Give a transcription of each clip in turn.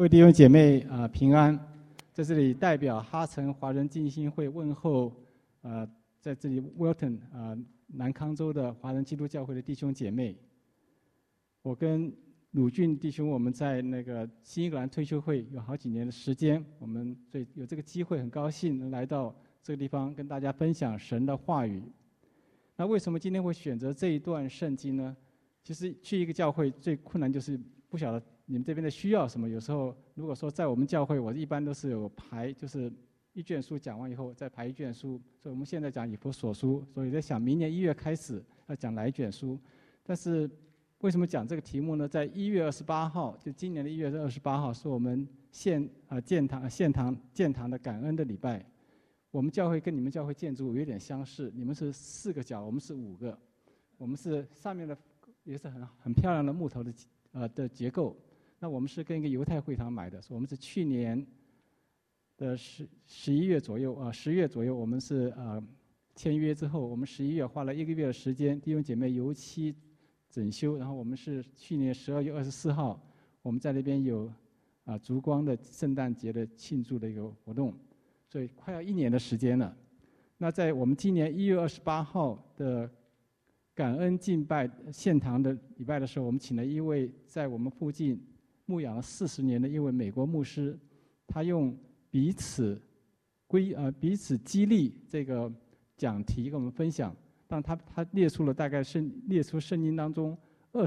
各位弟兄姐妹平安，在这里代表哈城华人浸信会问候在这里 Wilton 南康州的华人基督教会的弟兄姐妹。我跟鲁俊弟兄我们在那个新英格兰退休会有好几年的时间，我们所以有这个机会很高兴能来到这个地方跟大家分享神的话语。那为什么今天会选择这一段圣经呢？其实去一个教会最困难就是不晓得你们这边的需要什么。有时候如果说在我们教会，我一般都是有排，就是一卷书讲完以后再排一卷书。所以我们现在讲以弗所书，所以在想明年1月开始要讲哪一卷书。但是为什么讲这个题目呢？在1月28号，就今年的1月28号，是我们建堂的感恩的礼拜。我们教会跟你们教会建筑有点相似，你们是4个角，我们是5个。我们是上面的也是很漂亮的木头的结构。那我们是跟一个犹太会堂买的，我们是去年的11月左右10月左右，我们是签约之后，我们11月花了1个月的时间，弟兄姐妹油漆整修，然后我们是去年12月24号，我们在那边有烛光的圣诞节的庆祝的一个活动，所以快要1年的时间了。那在我们今年1月28号的感恩敬拜献堂的礼拜的时候，我们请了一位在我们附近牧养了40年的一位美国牧师，他用彼此激励这个讲题跟我们分享。但他列出了大概列出圣经当中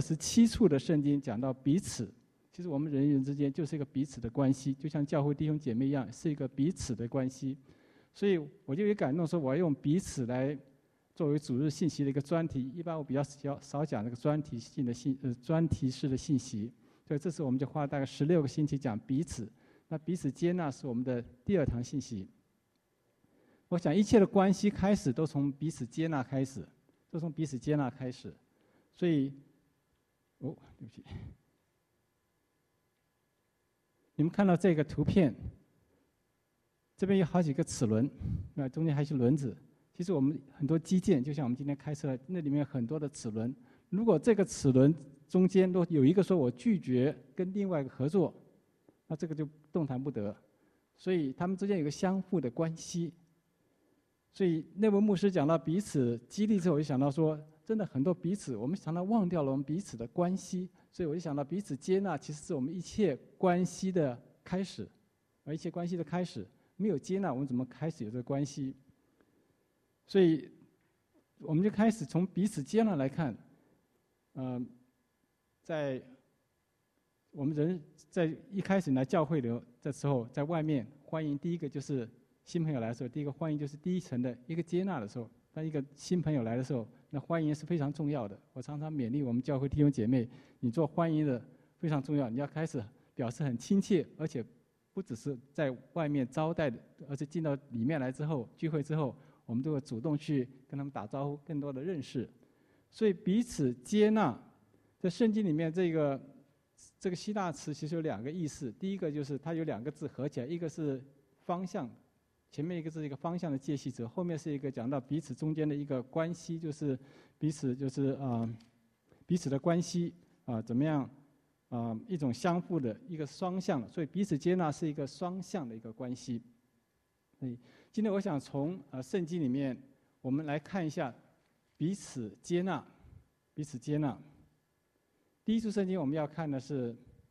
27处的圣经讲到彼此。其实我们人与人之间就是一个彼此的关系，就像教会弟兄姐妹一样，是一个彼此的关系。所以我就有感动说，我要用彼此来作为主日信息的一个专题。一般我比较少讲那个专题式的信息，所以这次我们就花了大概16个星期讲彼此。那彼此接纳是我们的第2堂信息。我想一切的关系开始都从彼此接纳开始，所以对不起，你们看到这个图片，这边有好几个齿轮，那中间还是轮子。其实我们很多机件，就像我们今天开车，那里面有很多的齿轮。如果这个齿轮中间都有一个说我拒绝跟另外一个合作，那这个就动弹不得。所以他们之间有个相互的关系。所以那位牧师讲到彼此激励之后，我就想到说，真的很多彼此，我们常常忘掉了我们彼此的关系。所以我就想到彼此接纳，其实是我们一切关系的开始。而一切关系的开始，没有接纳，我们怎么开始有这个关系？所以我们就开始从彼此接纳来看，在我们人在一开始来教会的时候，在外面欢迎第一个就是新朋友来的时候，第一个欢迎就是第一层的一个接纳的时候。当一个新朋友来的时候，那欢迎是非常重要的。我常常勉励我们教会弟兄姐妹，你做欢迎的非常重要，你要开始表示很亲切，而且不只是在外面招待的，而且进到里面来之后，聚会之后，我们都会主动去跟他们打招呼，更多的认识。所以彼此接纳，在圣经里面这个希腊词其实有2个意思。第一个就是它有2个字合起来，一个是方向，前面一个是一个方向的介系词，后面是一个讲到彼此中间的一个关系，就是彼此的关系怎么样一种相互的一个双向，所以彼此接纳是一个双向的一个关系。所以今天我想从圣经里面我们来看一下彼此接纳。第一处圣经我们要看的是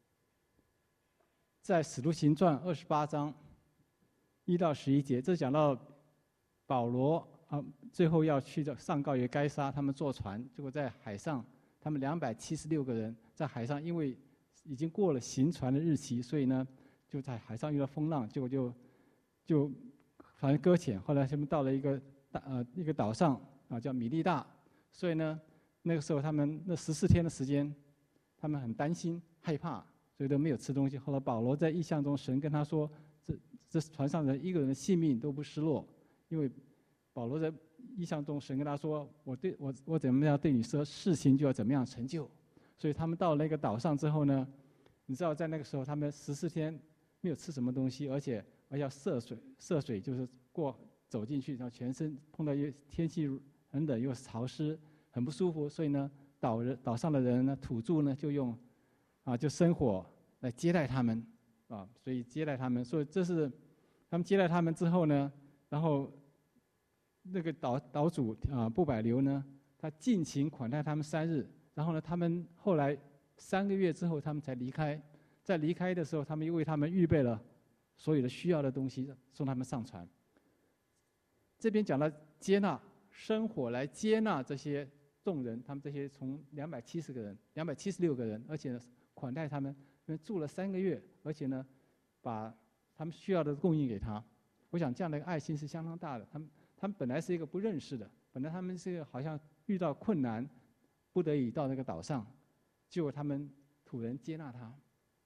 在使徒行传28章1到11节，这讲到保罗最后要去上告于该撒，他们坐船，结果在海上，他们276个人在海上，因为已经过了行船的日期，所以呢就在海上遇到风浪，结果就反正搁浅。后来他们到了一个岛上叫米利大，所以呢那个时候他们那14天的时间，他们很担心害怕，所以都没有吃东西。后来保罗在异象中，神跟他说，这船上的1个人的性命都不失落，因为保罗在异象中，神跟他说，我怎么样对你说，事情就要怎么样成就。所以他们到了那个岛上之后呢，你知道在那个时候他们14天没有吃什么东西，而且要涉水，就是走进去，然后全身碰到天气很冷又潮湿，很不舒服。所以呢岛上的人呢，土著呢就用就生火来接待他们。 所以接待他们。所以这是他们接待他们之后呢，然后那个岛主布百流呢，他尽情款待他们3日，然后呢，他们后来3个月之后他们才离开，在离开的时候，他们又为他们预备了所有的需要的东西，送他们上船。这边讲到接纳生火来接纳这些众人，他们这些从276个人，而且呢款待他们，住了3个月，而且呢把他们需要的供应给他。我想这样的爱心是相当大的。他们本来是一个不认识的，本来他们是好像遇到困难，不得已到那个岛上，结果他们土人接纳他，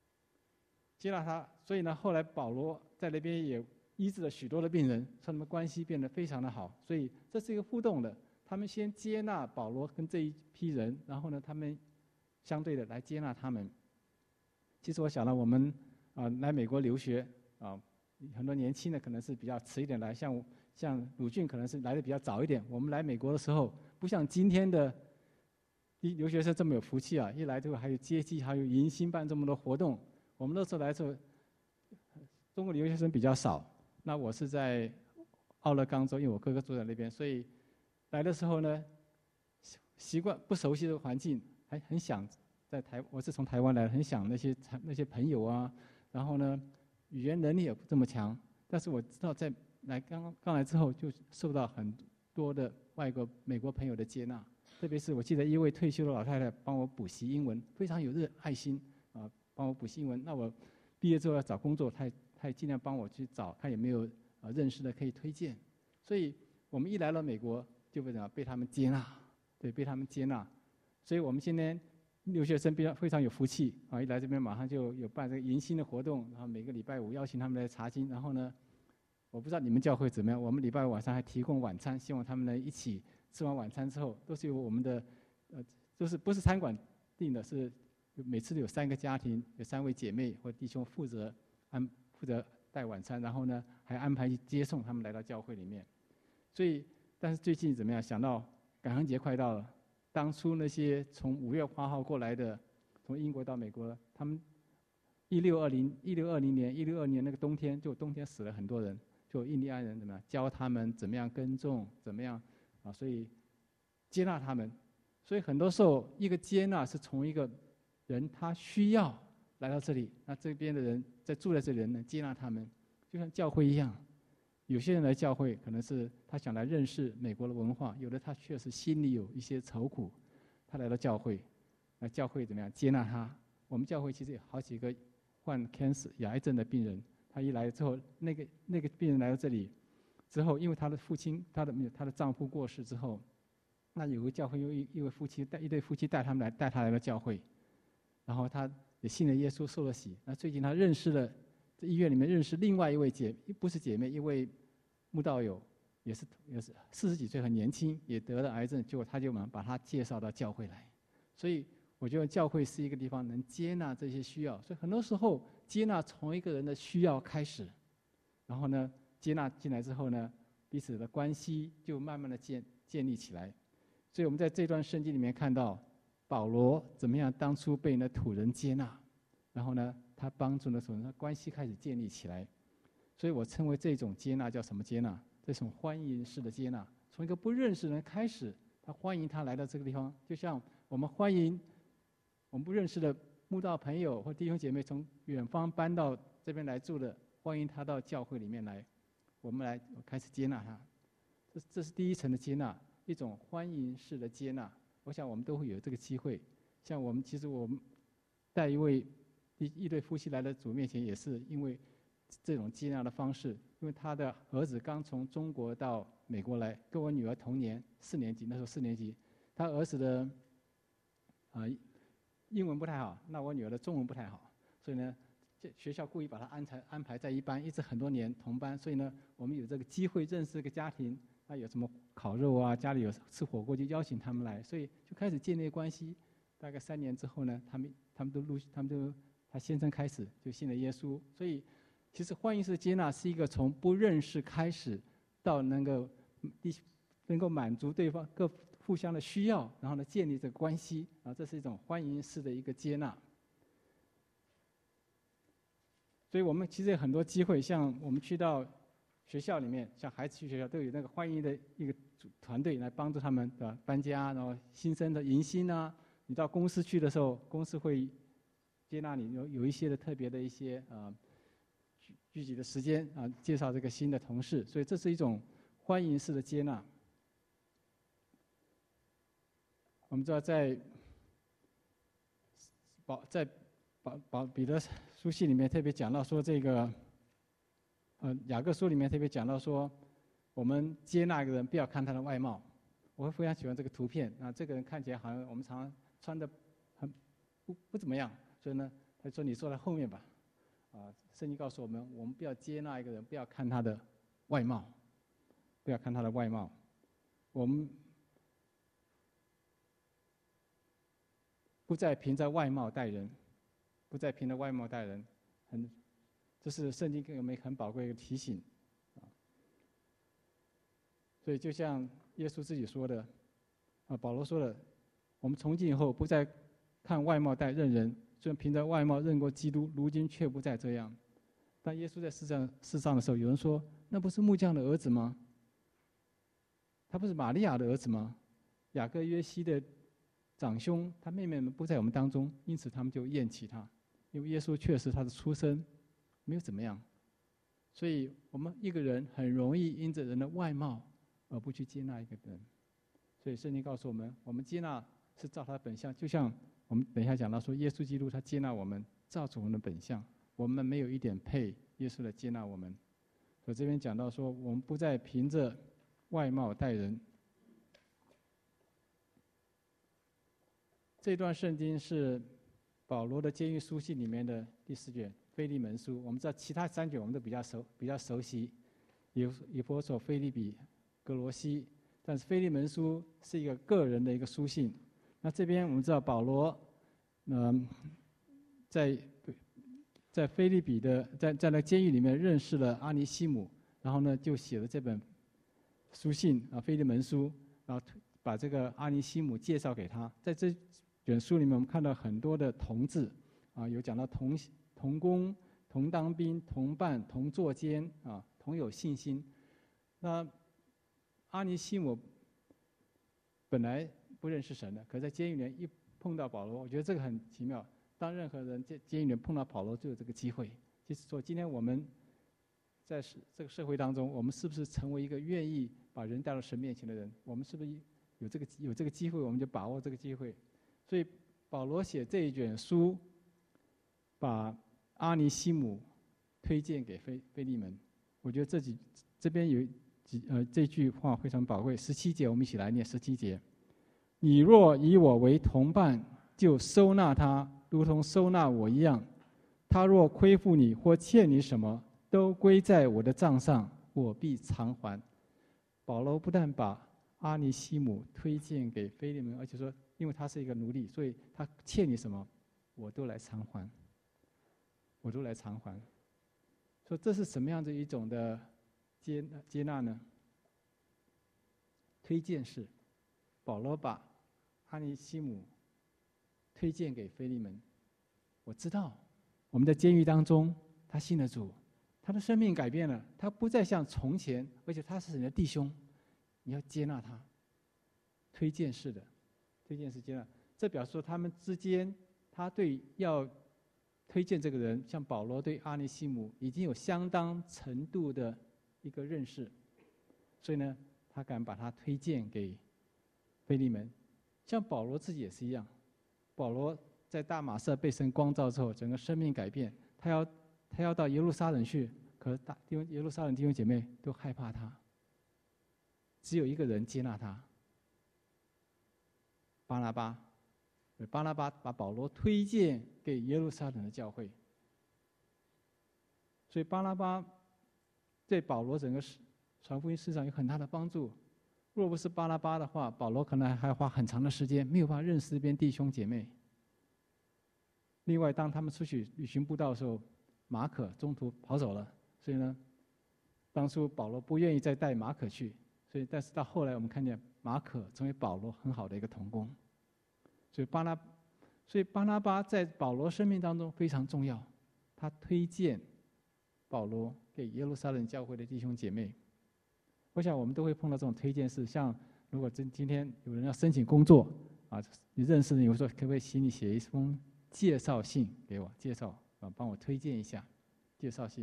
所以呢，后来保罗在那边也医治了许多的病人，说他们关系变得非常的好。所以这是一个互动的，他们先接纳保罗跟这一批人，然后呢，他们相对的来接纳他们。其实我想到我们来美国留学很多年轻的可能是比较迟一点来，像鲁俊可能是来的比较早一点。我们来美国的时候，不像今天的留学生这么有福气一来之后还有接机，还有迎新办这么多活动。我们那时候来的时候，中国留学生比较少。那我是在奥勒冈州，因为我哥哥住在那边，所以来的时候呢，习惯不熟悉的环境，还很想我是从台湾来的，很想那些朋友然后呢，语言能力也不这么强。但是我知道刚来之后，就受到很多的美国朋友的接纳。特别是我记得一位退休的老太太帮我补习英文，非常有爱心帮我补习英文。那我毕业之后要找工作，她也尽量帮我去找，看有没有认识的可以推荐。所以我们一来到美国，就被他们接纳，对，被他们接纳。所以我们今天留学生非常有福气一来这边马上就有办这个迎新的活动，然后每个礼拜5邀请他们来查经，然后呢，我不知道你们教会怎么样，我们礼拜5晚上还提供晚餐，希望他们呢一起吃完晚餐之后，都是由我们的就是不是餐馆订的，是每次都有3个家庭，有3位姐妹或弟兄负责带晚餐，然后呢还安排接送他们来到教会里面。所以，但是最近怎么样？想到感恩节快到了，当初那些从5月8号过来的，从英国到美国，他们1620年那个冬天死了很多人，就印第安人怎么样教他们怎么样耕种，怎么样所以接纳他们。所以很多时候一个接纳是从一个人他需要来到这里，那这边的人住在这里的人呢接纳他们，就像教会一样。有些人来教会可能是他想来认识美国的文化，有的他确实心里有一些愁苦，他来到教会，那教会怎么样接纳他？我们教会其实有好几个患 cancer 癌症的病人，他一来之后，那个病人来到这里之后，因为他的父亲他的丈夫过世之后，那有个教会有一对夫妻带他来到教会，然后他也信了耶稣，受了洗。那最近他认识了在医院里面认识另外一位不是姐妹，一位慕道友，也是40几岁，很年轻，也得了癌症，结果他就把他介绍到教会来。所以我觉得教会是一个地方能接纳这些需要，所以很多时候接纳从一个人的需要开始，然后呢接纳进来之后呢，彼此的关系就慢慢的建立起来。所以我们在这段圣经里面看到保罗怎么样当初被那土人接纳，然后呢他帮助了土人，关系开始建立起来。所以我称为这种接纳叫什么接纳？这种欢迎式的接纳，从一个不认识的人开始，他欢迎他来到这个地方，就像我们欢迎我们不认识的慕道朋友或弟兄姐妹从远方搬到这边来住的，欢迎他到教会里面来，我们来开始接纳他。这是第一层的接纳，一种欢迎式的接纳。我想我们都会有这个机会。像我们带一对夫妻来到主面前，也是因为这种接纳的方式。因为他的儿子刚从中国到美国来，跟我女儿同年4年级，那时候4年级，他儿子的英文不太好，那我女儿的中文不太好，所以呢，学校故意把他安排在一班，一直很多年同班，所以呢，我们有这个机会认识这个家庭，那有什么烤肉啊，家里有吃火锅就邀请他们来，所以就开始建立关系。大概3年之后呢，他先生开始就信了耶稣，所以其实欢迎式接纳是一个从不认识开始，到能够满足对方各互相的需要，然后呢建立这个关系这是一种欢迎式的一个接纳。 所以我们其实有很多机会，像我们去到学校里面，像孩子去学校都有那个欢迎的一个团队来帮助他们的搬家，然后新生的迎新啊。你到公司去的时候，公司会接纳你，有一些的特别的一些聚集的时间啊，介绍这个新的同事，所以这是一种欢迎式的接纳。我们知道在彼得书信里面特别讲到说，这个雅各书里面特别讲到说，我们接纳一个人不要看他的外貌。我会非常喜欢这个图片啊，这个人看起来好像我们常常穿的很不怎么样，所以呢，他说你坐在后面吧。圣经告诉我们，我们不要接纳一个人，不要看他的外貌，不要看他的外貌。我们不再凭着外貌待人，不再凭着外貌待人，这是圣经给我们很宝贵的提醒。所以就像耶稣自己说的，保罗说的，我们从今以后不再看外貌待认人，虽然凭着外貌认过基督，如今却不再这样。当耶稣在世上的时候，有人说：“那不是木匠的儿子吗？他不是玛利亚的儿子吗？雅各、约西的长兄，他妹妹们不在我们当中，因此他们就厌弃他。因为耶稣确实他的出身没有怎么样，所以我们一个人很容易因着人的外貌而不去接纳一个人。所以圣经告诉我们，我们接纳是照他的本相，就像我们等一下讲到说，耶稣基督他接纳我们，照着我们的本相。我们没有一点配耶稣来接纳我们，所以这边讲到说，我们不再凭着外貌待人。这段圣经是保罗的监狱书信里面的第4卷《腓利门书》。我们知道其他3卷我们都比较熟悉，以弗所、腓立比、哥罗西，但是《腓利门书》是一个个人的一个书信。那这边我们知道保罗，在腓立比的在那监狱里面认识了阿尼西姆，然后呢就写了这本书信《腓利门书》，然后把这个阿尼西姆介绍给他。在这卷书里面，我们看到很多的同字，有讲到同工、同当兵、同伴、同坐监，同有信心。那阿尼西姆本来不认识神的，可在监狱里一碰到保罗，我觉得这个很奇妙。当任何人在监狱里碰到保罗，就有这个机会。就是说，今天我们在这个社会当中，我们是不是成为一个愿意把人带到神面前的人？我们是不是有这个机会，我们就把握这个机会。所以保罗写这一卷书，把阿尼西姆推荐给腓利门。我觉得这边有这句话非常宝贵。17节，我们一起来念17节：你若以我为同伴，就收纳他，如同收纳我一样。他若亏负你或欠你什么，都归在我的账上，我必偿还。保罗不但把阿尼西姆推荐给腓利门，而且说，因为他是一个奴隶，所以他欠你什么，我都来偿还，我都来偿还。说这是什么样的一种的接纳呢？推荐是保罗把阿尼西姆推荐给腓利门。我知道我们在监狱当中，他信了主，他的生命改变了，他不再像从前，而且他是你的弟兄，你要接纳他。推荐式的，推荐式接纳，这表示说他们之间，他对要推荐这个人，像保罗对阿尼西姆已经有相当程度的一个认识，所以呢，他敢把他推荐给腓利门。像保罗自己也是一样，保罗在大马色被神光照之后，整个生命改变，他要到耶路撒冷去，可是耶路撒冷弟兄姐妹都害怕他，只有一个人接纳他，巴拿巴。巴拿巴把保罗推荐给耶路撒冷的教会，所以巴拿巴对保罗整个传福音事上有很大的帮助。若不是巴拿巴的话，保罗可能还要花很长的时间，没有办法认识这边弟兄姐妹。另外，当他们出去旅行布道的时候，马可中途跑走了，所以呢，当初保罗不愿意再带马可去，但是到后来我们看见马可成为保罗很好的一个同工。所以巴拿巴在保罗生命当中非常重要，他推荐保罗给耶路撒冷教会的弟兄姐妹。我想我们都会碰到这种推荐事，像如果今天有人要申请工作啊，你认识的，有时候可不可以请你写一封介绍信给我，介绍啊，帮我推荐一下介绍信。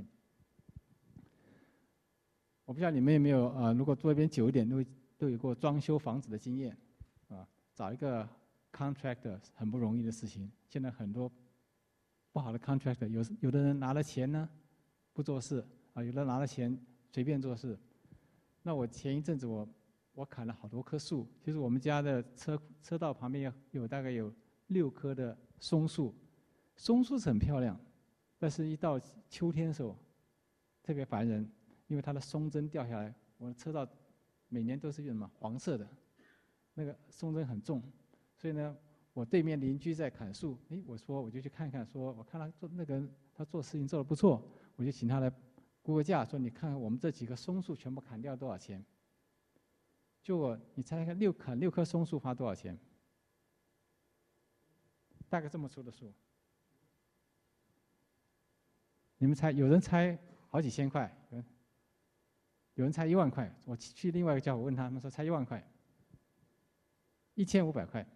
我不知道你们有没有如果做一边久一点，都有过装修房子的经验啊，找一个 contractor 很不容易的事情。现在很多不好的 contractor， 有的人拿了钱呢不做事啊，有的拿了钱随便做事。那我前一阵子我砍了好多棵树，其实我们家的车道旁边大概有6棵的松树，松树是很漂亮，但是一到秋天的时候特别烦人，因为它的松针掉下来，我的车道每年都是什么黄色的，那个松针很重，所以呢，我对面邻居在砍树，我就去看看，说我看他做事情做得不错，我就请他来估个价，说你看看我们这几棵松树全部砍掉多少钱？你猜看砍6棵松树花多少钱？大概这么粗的树，你们猜？有人猜好几千块，有人猜1万块。我去另外一个教会问他们说猜1万块，1500块。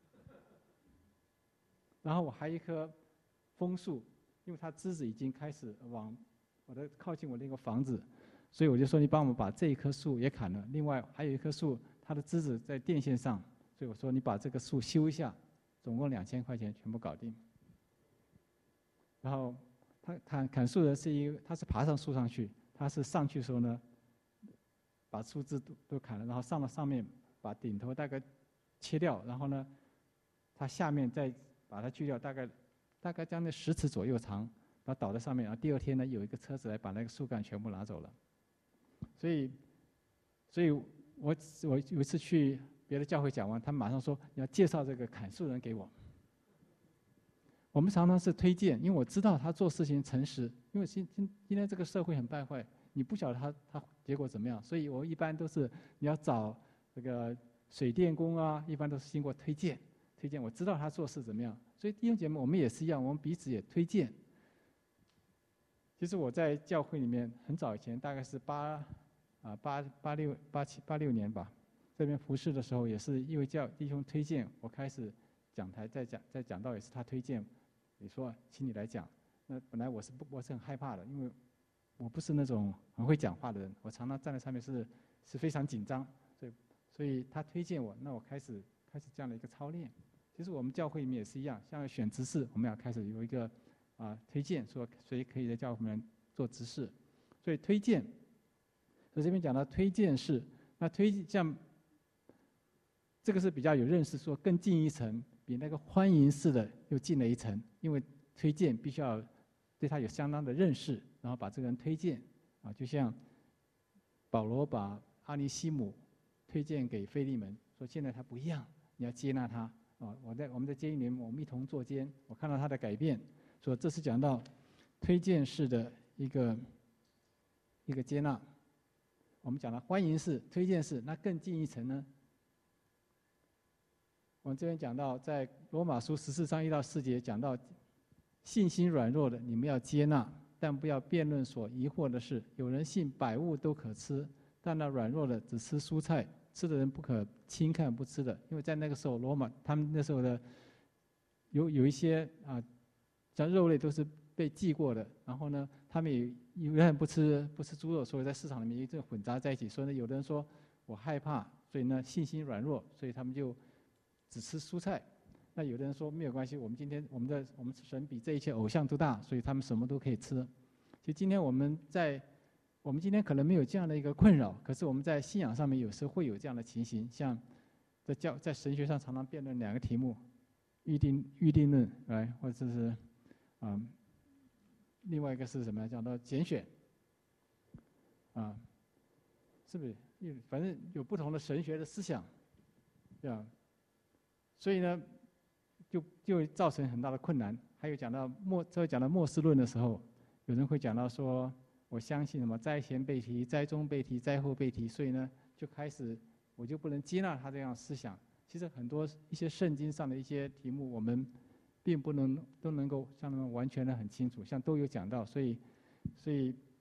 然后我还有一棵枫树，因为它枝子已经开始往靠近我那个房子，所以我就说你帮我们把这一棵树也砍了。另外还有一棵树，它的枝子在电线上，所以我说你把这个树修一下，总共2000块钱全部搞定。然后他砍树的他是爬上树上去，他是上去的时候呢，把树枝都砍了，然后上了上面把顶头大概切掉，然后呢，他下面再把它锯掉，大概将近10尺左右长，把它倒在上面。然后第2天呢，有一个车子来把那个树干全部拿走了。所以我有一次去别的教会讲完，他马上说你要介绍这个砍树人给我。我们常常是推荐，因为我知道他做事情诚实，因为今天这个社会很败坏，你不晓得他结果怎么样，所以我一般都是你要找这个水电工啊，一般都是经过推荐，我知道他做事怎么样。所以弟兄姐妹，我们也是一样，我们彼此也推荐。其实我在教会里面很早以前，大概是86年吧，这边服侍的时候，也是因为弟兄推荐，我开始讲台在讲道也是他推荐，也说请你来讲。那本来我是很害怕的，因为我不是那种很会讲话的人，我常常站在上面是非常紧张，所以他推荐我，那我开始这样的一个操练。其实我们教会里面也是一样，像选执事，我们要开始有一个推荐，说谁可以在教会里面做执事，所以推荐。所以这边讲到推荐是，那像这个是比较有认识，说更进一层，比那个欢迎式的又进了一层，因为推荐必须要对他有相当的认识，然后把这个人推荐就像保罗把阿尼西姆推荐给腓利门，说现在他不一样，你要接纳他我们在监狱里面，我们一同坐监，我看到他的改变，说这是讲到推荐式的一个接纳。我们讲了欢迎式、推荐式，那更进一层呢？我们这边讲到，在罗马书14章1到4节讲到，信心软弱的你们要接纳，但不要辩论所疑惑的事。有人信百物都可吃，但那软弱的只吃蔬菜，吃的人不可轻看不吃的，因为在那个时候罗马他们那时候的有一些像肉类都是被忌过的，然后呢，他们也有人不吃猪肉，所以在市场里面一直混杂在一起。所以呢，有的人说我害怕，所以呢信心软弱，所以他们就只吃蔬菜。那有的人说没有关系，我们今天我们神比这一切偶像都大，所以他们什么都可以吃。其实今天我们今天可能没有这样的一个困扰，可是我们在信仰上面有时候会有这样的情形，像在神学上常常辩论2个题目，预定论或者是另外一个是什么？讲到拣选，是不是？反正有不同的神学的思想，这样，所以呢，就会造成很大的困难。还有讲到末世论的时候，有人会讲到说，我相信什么灾前被提、灾中被提、灾后被提，所以呢，就开始我就不能接纳他这样的思想。其实很多一些圣经上的一些题目，我们并不都能够像他们完全的很清楚，像都有讲到，所以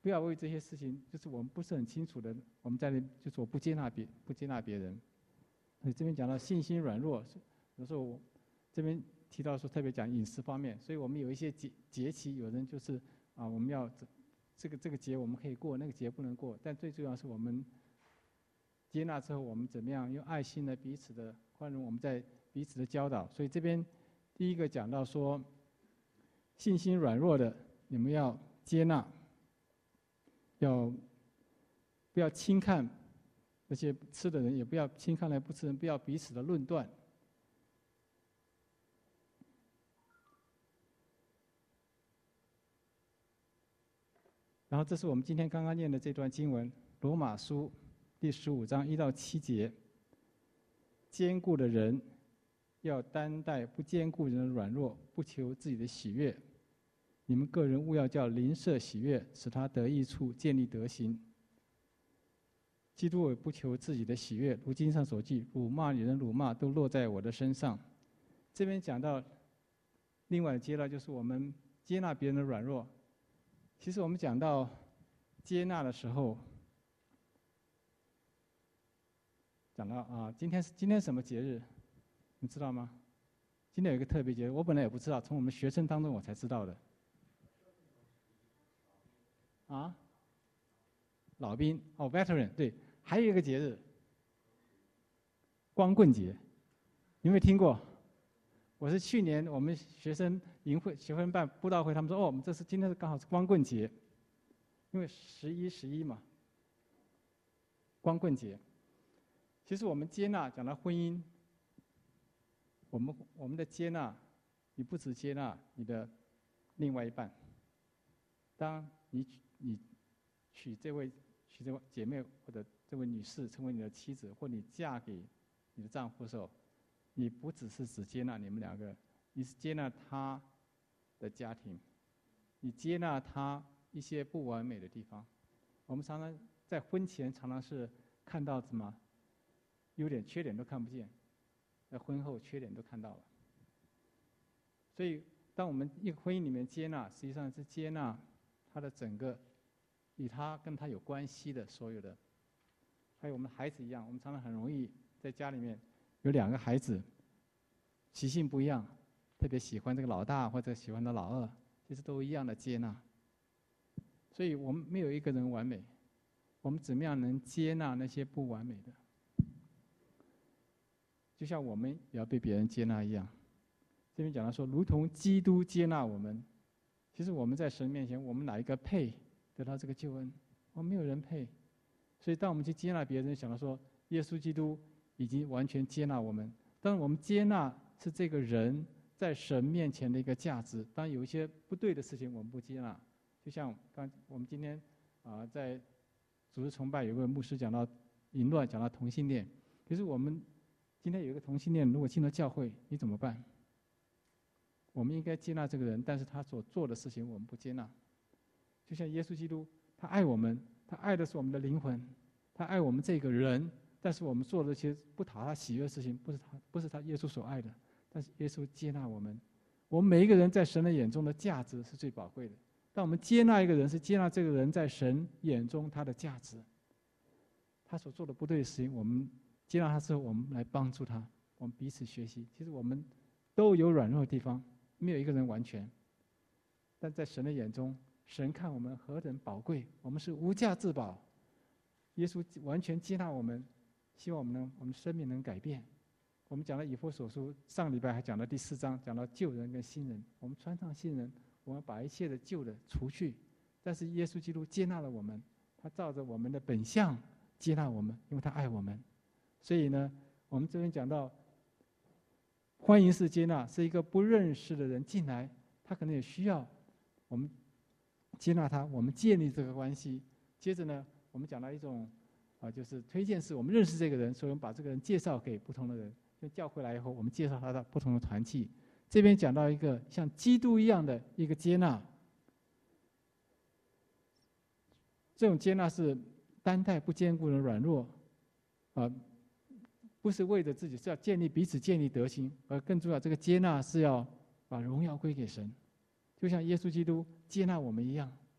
不要为这些事情，就是我们不是很清楚的，我们在那就是我不接纳别人。所以这边讲到信心软弱，有时候我这边提到说特别讲饮食方面，所以我们有一些节期，有人就是我们要这个节我们可以过，那个节不能过，但最重要是我们接纳之后，我们怎么样用爱心的彼此的宽容，我们在彼此的教导。所以这边第一个讲到说，信心软弱的，你们要接纳，不要轻看那些吃的人，也不要轻看那不吃人，不要彼此的论断。然后这是我们今天刚刚念的这段经文，罗马书第15章1到7节。坚固的人要担待不坚固人的软弱，不求自己的喜悦。你们个人务要叫邻舍喜悦，使他得益处，建立德行。基督也不求自己的喜悦，如经上所记，辱骂你人辱骂都落在我的身上。这边讲到另外的接纳，就是我们接纳别人的软弱。其实我们讲到接纳的时候，讲到今天什么节日，你知道吗？今天有一个特别节日，我本来也不知道，从我们学生当中我才知道的。老兵，veteran， 对，还有一个节日，光棍节，有没有听过？我是去年我们学生营会学生办布道会，他们说我们今天刚好是光棍节，因为11嘛，光棍节。其实我们接纳讲到婚姻，我们的接纳，你不只接纳你的另外一半，当你娶这位姐妹或者这位女士成为你的妻子，或你嫁给你的丈夫的时候，你不只接纳你们两个，你是接纳他的家庭，你接纳他一些不完美的地方。我们常常在婚前常常是看到什么优点缺点都看不见，在婚后缺点都看到了。所以当我们一个婚姻里面接纳，实际上是接纳他的整个与他跟他有关系的所有的。还有我们孩子一样，我们常常很容易在家里面有2个孩子，习性不一样，特别喜欢这个老大或者喜欢的老二，其实都一样的接纳。所以我们没有一个人完美，我们怎么样能接纳那些不完美的？就像我们也要被别人接纳一样。这边讲到说，如同基督接纳我们，其实我们在神面前，我们哪一个配得到这个救恩？我们没有人配。所以当我们去接纳别人，想到说，耶稣基督已经完全接纳我们。当然我们接纳是这个人在神面前的一个价值。当然有一些不对的事情我们不接纳，就像我们今天在组织崇拜有个牧师讲到淫乱，讲到同性恋。可是我们今天有一个同性恋，如果进了教会，你怎么办？我们应该接纳这个人，但是他所做的事情我们不接纳。就像耶稣基督，他爱我们，他爱的是我们的灵魂，他爱我们这个人，但是我们做的这些不讨他喜悦的事情，不是他耶稣所爱的。但是耶稣接纳我们，我们每一个人在神的眼中的价值是最宝贵的。当我们接纳一个人，是接纳这个人在神眼中他的价值，他所做的不对的事情，我们接纳他之后，我们来帮助他，我们彼此学习。其实我们都有软弱的地方，没有一个人完全。但在神的眼中，神看我们何等宝贵，我们是无价之宝。耶稣完全接纳我们，希望我们生命能改变。我们讲了以弗所书，上礼拜还讲到第4章，讲到旧人跟新人。我们穿上新人，我们把一切的旧的除去。但是耶稣基督接纳了我们，他照着我们的本相接纳我们，因为他爱我们。所以呢，我们这边讲到欢迎式接纳，是一个不认识的人进来，他可能也需要我们接纳他，我们建立这个关系。接着呢，我们讲到一种就是推荐式，我们认识这个人，所以我们把这个人介绍给不同的人。就叫回来以后，我们介绍他到不同的团契。这边讲到一个像基督一样的一个接纳，这种接纳是担待不坚固的软弱，不是为着自己，是要彼此建立德行，而更重要，这个接纳是要把荣耀归给神，就像耶稣基督接纳我们一样。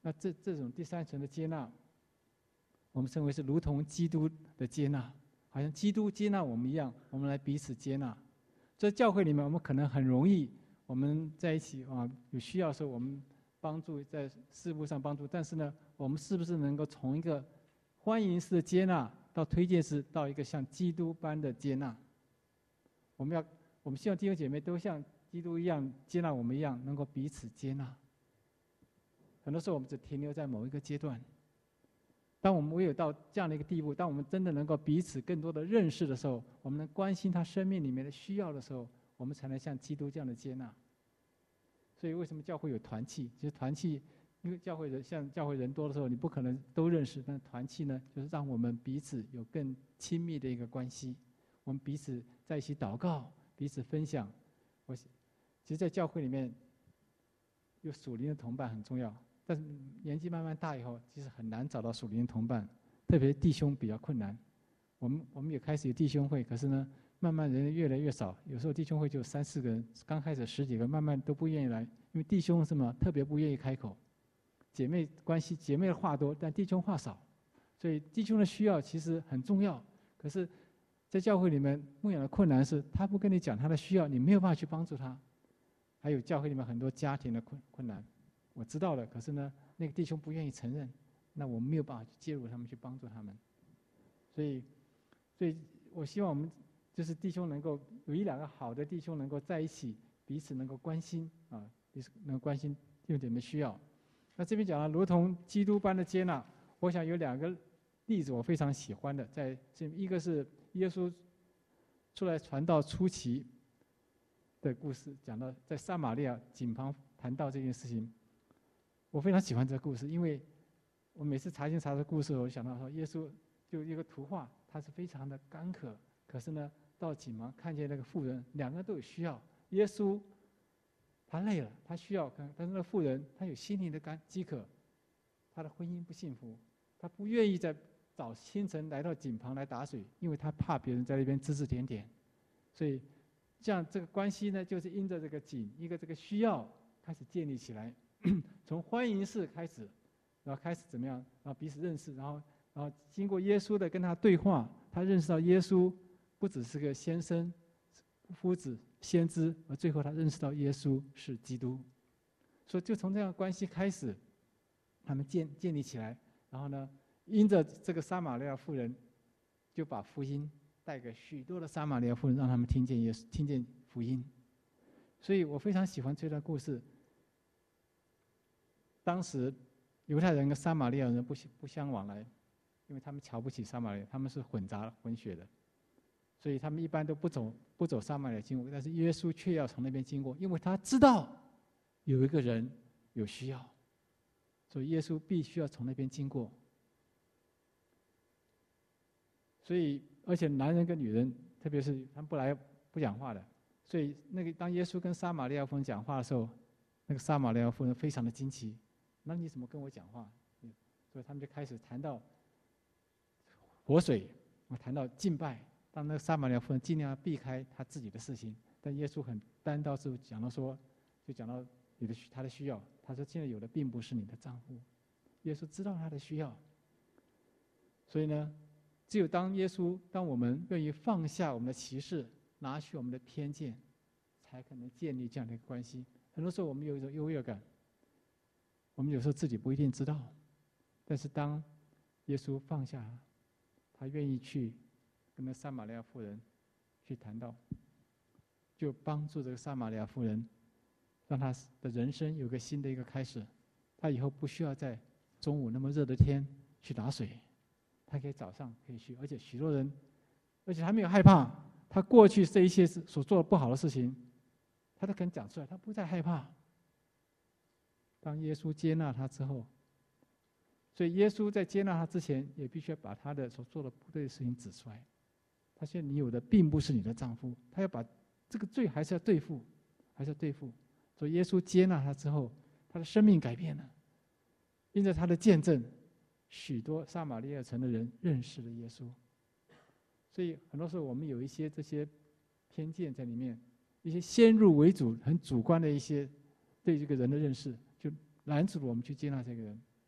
那这种第三层的接纳，我们称为是如同基督的接纳，好像基督接纳我们一样，我们来彼此接纳。在教会里面，我们可能很容易，我们在一起有需要的时候，我们帮助在事务上帮助，但是呢，我们是不是能够从一个欢迎式的接纳到推荐式，到一个像基督般的接纳？我们希望弟兄姐妹都像基督一样接纳我们一样，能够彼此接纳。很多时候我们只停留在某一个阶段，当我们唯有到这样的一个地步，当我们真的能够彼此更多的认识的时候，我们能关心他生命里面的需要的时候，我们才能像基督这样的接纳。所以为什么教会有团契？其实团契，因为教会人多的时候，你不可能都认识，但团契呢，就是让我们彼此有更亲密的一个关系，我们彼此在一起祷告，彼此分享。其实在教会里面有属灵的同伴很重要，但是年纪慢慢大以后，其实很难找到属灵的同伴，特别弟兄比较困难。我们也开始有弟兄会，可是呢，慢慢人越来越少，有时候弟兄会就3、4个人，刚开始10几个，慢慢都不愿意来，因为弟兄什么特别不愿意开口。姐妹关系，姐妹的话多，但弟兄话少，所以弟兄的需要其实很重要。可是，在教会里面牧养的困难是，他不跟你讲他的需要，你没有办法去帮助他。还有教会里面很多家庭的困难，我知道了，可是呢，那个弟兄不愿意承认，那我们没有办法去介入他们，去帮助他们。所以我希望我们就是弟兄能够有1、2个好的弟兄能够在一起，彼此能够关心彼此能够关心弟兄姐妹需要。那这边讲了如同基督般的接纳，我想有2个例子我非常喜欢的，在这一个是耶稣出来传道初期的故事，讲到在撒玛利亚井旁谈到这件事情，我非常喜欢这个故事，因为我每次查经查这故事，我想到说耶稣就一个图画，他是非常的干渴，可是呢，到井旁看见那个妇人，2个人都有需要。耶稣他累了，他需要，但是那个妇人她有心灵的饥渴，她的婚姻不幸福，她不愿意在早清晨来到井旁来打水，因为她怕别人在那边指指点点，所以这样这个关系呢，就是因着这个井一个这个需要开始建立起来，从欢迎式开始，然后开始怎么样，然后彼此认识，然后经过耶稣的跟他对话，他认识到耶稣不只是个先生、夫子、先知，而最后他认识到耶稣是基督。所以就从这样的关系开始，他们建立起来，然后呢，因着这个撒玛利亚妇人，就把福音带给许多的撒玛利亚妇人，让他们听见耶稣，听见福音。所以我非常喜欢这段故事。当时犹太人跟撒玛利亚人不相往来，因为他们瞧不起撒玛利亚，他们是混血的，所以他们一般都不走撒玛利亚经过。但是耶稣却要从那边经过，因为他知道有一个人有需要，所以耶稣必须要从那边经过。所以，而且男人跟女人，特别是他们不讲话的，所以当耶稣跟撒玛利亚妇人讲话的时候，那个撒玛利亚妇人非常的惊奇，那你怎么跟我讲话？所以他们就开始谈到活水，谈到敬拜。当那个撒玛利亚妇人尽量避开他自己的事情，但耶稣很单刀直入讲到他的需要。他说：“现在有的并不是你的丈夫。”耶稣知道他的需要，所以呢，只有当我们愿意放下我们的歧视，拿去我们的偏见，才可能建立这样的一个关系。很多时候我们有一种优越感，我们有时候自己不一定知道，但是当耶稣放下，他愿意去跟那撒玛利亚妇人去谈到，就帮助这个撒玛利亚妇人，让他的人生有个新的一个开始。他以后不需要在中午那么热的天去打水，他可以早上可以去，而且许多人，而且他没有害怕，他过去这一些所做的不好的事情，他都肯讲出来，他不再害怕。当耶稣接纳他之后，所以耶稣在接纳他之前，也必须要把他的所做的不对的事情指出来。他说：“你有的并不是你的丈夫。”他要把这个罪还是要对付，所以耶稣接纳他之后，他的生命改变了。因着他的见证，许多撒玛利亚城的人认识了耶稣。所以很多时候我们有一些这些偏见在里面，一些先入为主、很主观的一些对这个人的认识，就拦阻了我们去接纳这个人。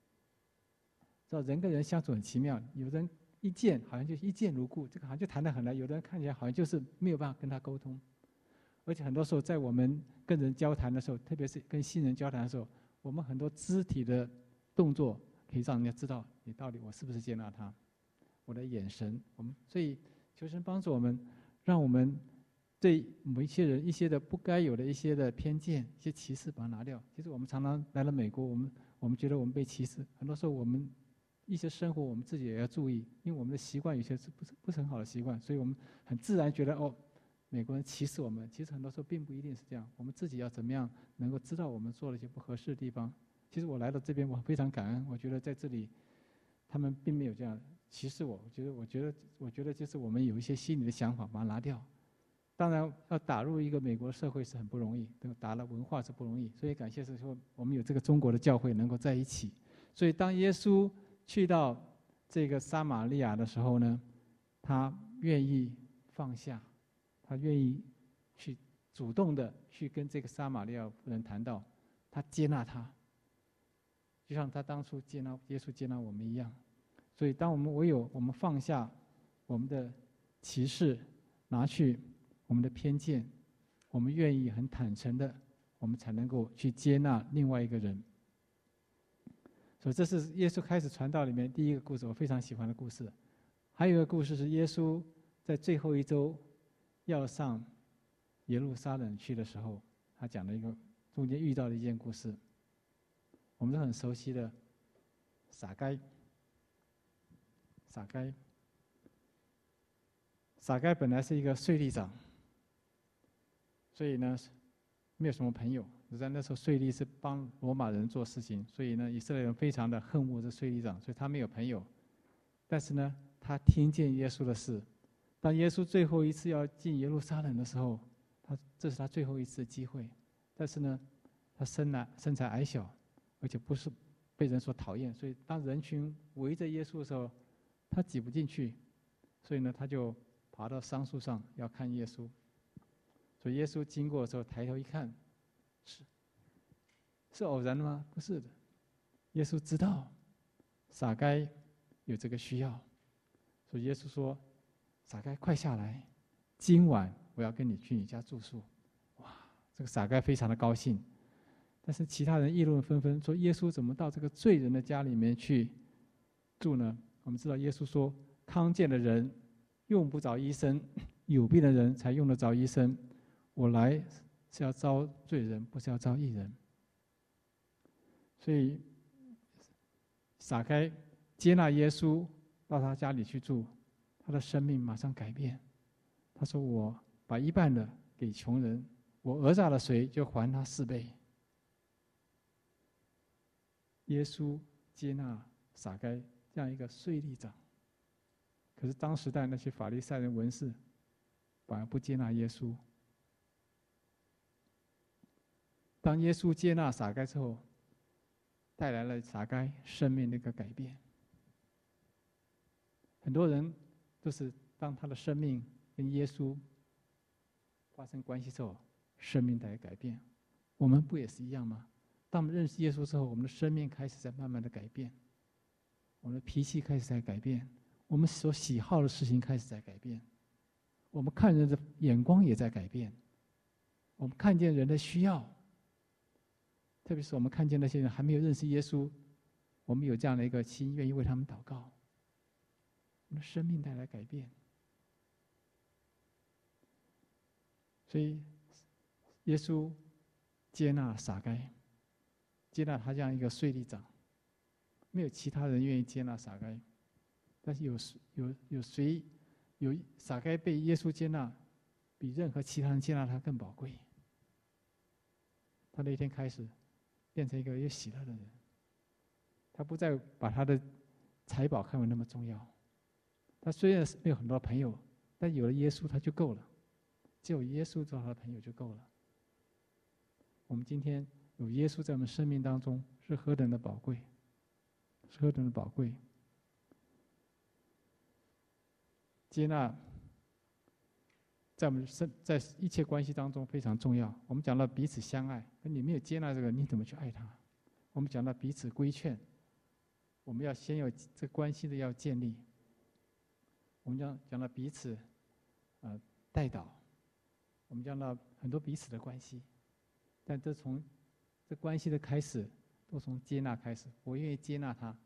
知道人跟人相处很奇妙，有人一见好像就一见如故，这个好像就谈得很来；有的人看起来好像就是没有办法跟他沟通。而且很多时候，在我们跟人交谈的时候，特别是跟新人交谈的时候，我们很多肢体的动作可以让人家知道你到底我是不是接纳他。我的眼神，所以求神帮助我们，让我们对某一些人一些的不该有的一些的偏见、一些歧视把它拿掉。其实我们常常来了美国，我们觉得我们被歧视，很多时候我们一些生活我们自己也要注意，因为我们的习惯有些是不是很好的习惯，所以我们很自然觉得美国人歧视我们，其实很多时候并不一定是这样。我们自己要怎么样能够知道我们做了一些不合适的地方。其实我来到这边，我非常感恩。我觉得在这里，他们并没有这样歧视我。我觉得就是我们有一些心理的想法，把它拿掉。当然，要打入一个美国社会是很不容易，打了文化是不容易。所以感谢是说，我们有这个中国的教会能够在一起。所以当耶稣去到这个撒玛利亚的时候呢，他愿意放下。他愿意去主动的去跟这个撒玛利亚妇人谈到，他接纳他，就像他当初接纳耶稣接纳我们一样。所以，当我们放下我们的歧视，拿去我们的偏见，我们愿意很坦诚的，我们才能够去接纳另外一个人。所以，这是耶稣开始传道里面第一个故事，我非常喜欢的故事。还有一个故事是耶稣在最后一周要上耶路撒冷去的时候，他讲了一个中间遇到的一件故事，我们都很熟悉的撒该。撒该本来是一个税吏长，所以呢没有什么朋友。在那时候税吏是帮罗马人做事情，所以呢以色列人非常的恨恶这税吏长，所以他没有朋友。但是呢他听见耶稣的事。当耶稣最后一次要进耶路撒冷的时候，这是他最后一次的机会。但是呢，他身材矮小，而且不是被人所讨厌，所以当人群围着耶稣的时候，他挤不进去。所以呢，他就爬到桑树上要看耶稣。所以耶稣经过的时候，抬头一看，是偶然的吗？不是的，耶稣知道撒该有这个需要，所以耶稣说：“撒该，快下来！今晚我要跟你去你家住宿。”哇，这个撒该非常的高兴。但是其他人议论纷纷，说耶稣怎么到这个罪人的家里面去住呢？我们知道耶稣说，康健的人用不着医生，有病的人才用得着医生。我来是要招罪人，不是要招义人。所以撒该接纳耶稣到他家里去住，他的生命马上改变。他说：“我把一半的给穷人，我讹诈了谁，就还他4倍。”耶稣接纳撒该这样一个税吏长，可是当时代那些法利赛人文士反而不接纳耶稣。当耶稣接纳撒该之后，带来了撒该生命的一个改变。很多人都是当他的生命跟耶稣发生关系之后，生命带来改变。我们不也是一样吗？当我们认识耶稣之后，我们的生命开始在慢慢的改变，我们的脾气开始在改变，我们所喜好的事情开始在改变，我们看人的眼光也在改变，我们看见人的需要，特别是我们看见那些人还没有认识耶稣，我们有这样的一个心，愿意为他们祷告，我们的生命带来改变。所以耶稣接纳撒该，接纳他这样一个税吏长，没有其他人愿意接纳撒该，但是有撒该被耶稣接纳，比任何其他人接纳他更宝贵。他那一天开始变成一个有喜乐的人，他不再把他的财宝看为那么重要。他虽然没有很多朋友，但有了耶稣他就够了，只有耶稣做他的朋友就够了。我们今天有耶稣在我们生命当中是何等的宝贵，是何等的宝贵。接纳在我们在一切关系当中非常重要。我们讲到彼此相爱，可你没有接纳这个，你怎么去爱他？我们讲到彼此规劝， 我们要先有这关系的要建立。我们讲到彼此代祷，我们讲到很多彼此的关系，但从这关系的开始，都从接纳开始。我愿意接纳他，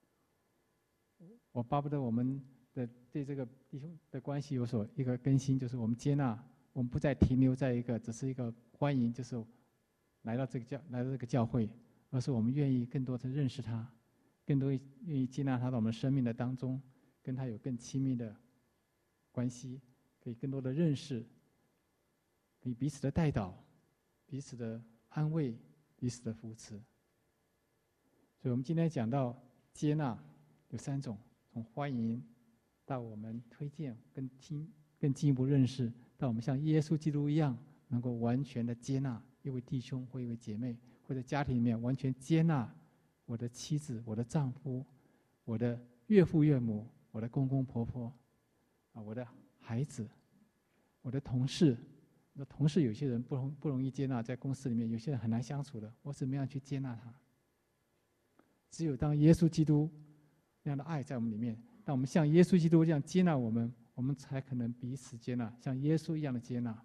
我巴不得我们对这个弟兄的关系有所一个更新，就是我们接纳，我们不再停留在只是一个欢迎，就是来到这个教会，而是我们愿意更多的认识他，更多愿意接纳他到我们生命的当中，跟他有更亲密的关系，可以更多的认识，可以彼此的代祷，彼此的安慰，彼此的扶持。所以我们今天讲到接纳有3种，从欢迎到我们推荐更进一步认识，到我们像耶稣基督一样，能够完全的接纳一位弟兄或一位姐妹，或者家庭里面完全接纳我的妻子、我的丈夫、我的岳父岳母、我的公公婆婆我的孩子、我的同事。同事有些人不容易接纳，在公司里面有些人很难相处的，我怎么样去接纳他？只有当耶稣基督那样的爱在我们里面，当我们像耶稣基督这样接纳我们，我们才可能彼此接纳，像耶稣一样的接纳。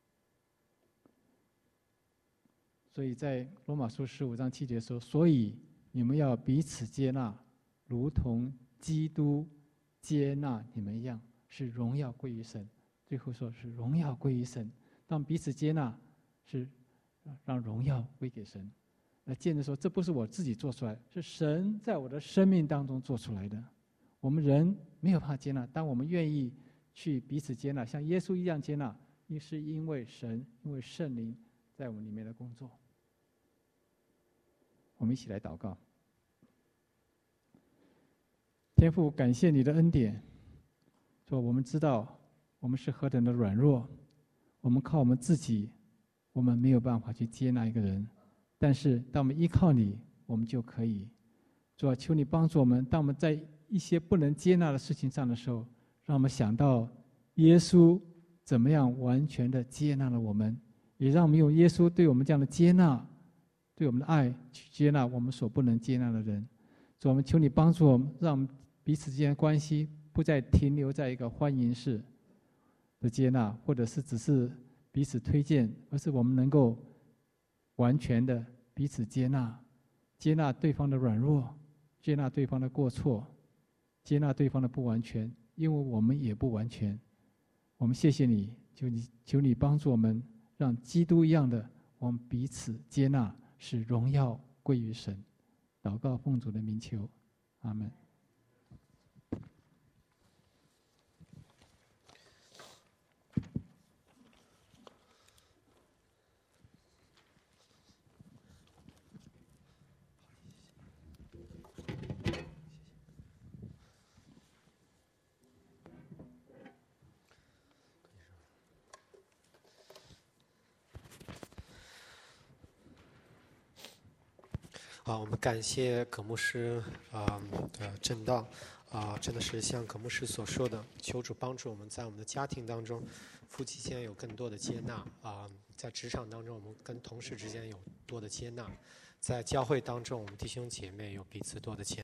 所以在罗马书15章7节说，所以你们要彼此接纳，如同基督接纳你们一样，是荣耀归于神。最后说是荣耀归于神。当彼此接纳，是让荣耀归给神。那见着说，这不是我自己做出来的，是神在我的生命当中做出来的。我们人没有办法接纳，当我们愿意去彼此接纳，像耶稣一样接纳，是因为神，因为圣灵在我们里面的工作。我们一起来祷告。天父，感谢你的恩典，说我们知道我们是何等的软弱，我们靠我们自己，我们没有办法去接纳一个人，但是当我们依靠你，我们就可以。主啊，求你帮助我们，当我们在一些不能接纳的事情上的时候，让我们想到耶稣怎么样完全的接纳了我们，也让我们用耶稣对我们这样的接纳，对我们的爱去接纳我们所不能接纳的人。主，我们求你帮助我们，让我们彼此之间的关系不再停留在一个欢迎式的接纳，或者是只是彼此推荐，而是我们能够完全的彼此接纳，接纳对方的软弱，接纳对方的过错，接纳对方的不完全，因为我们也不完全。我们谢谢你，求你帮助我们，让基督一样的我们彼此接纳，使荣耀归于神。祷告奉主的名求，阿们。 我们感谢葛牧师的正道真的是像葛牧师所说的，求主帮助我们在我们的家庭当中，夫妻间有更多的接纳在职场当中，我们跟同事之间有多的接纳，在教会当中，我们弟兄姐妹有彼此多的接纳。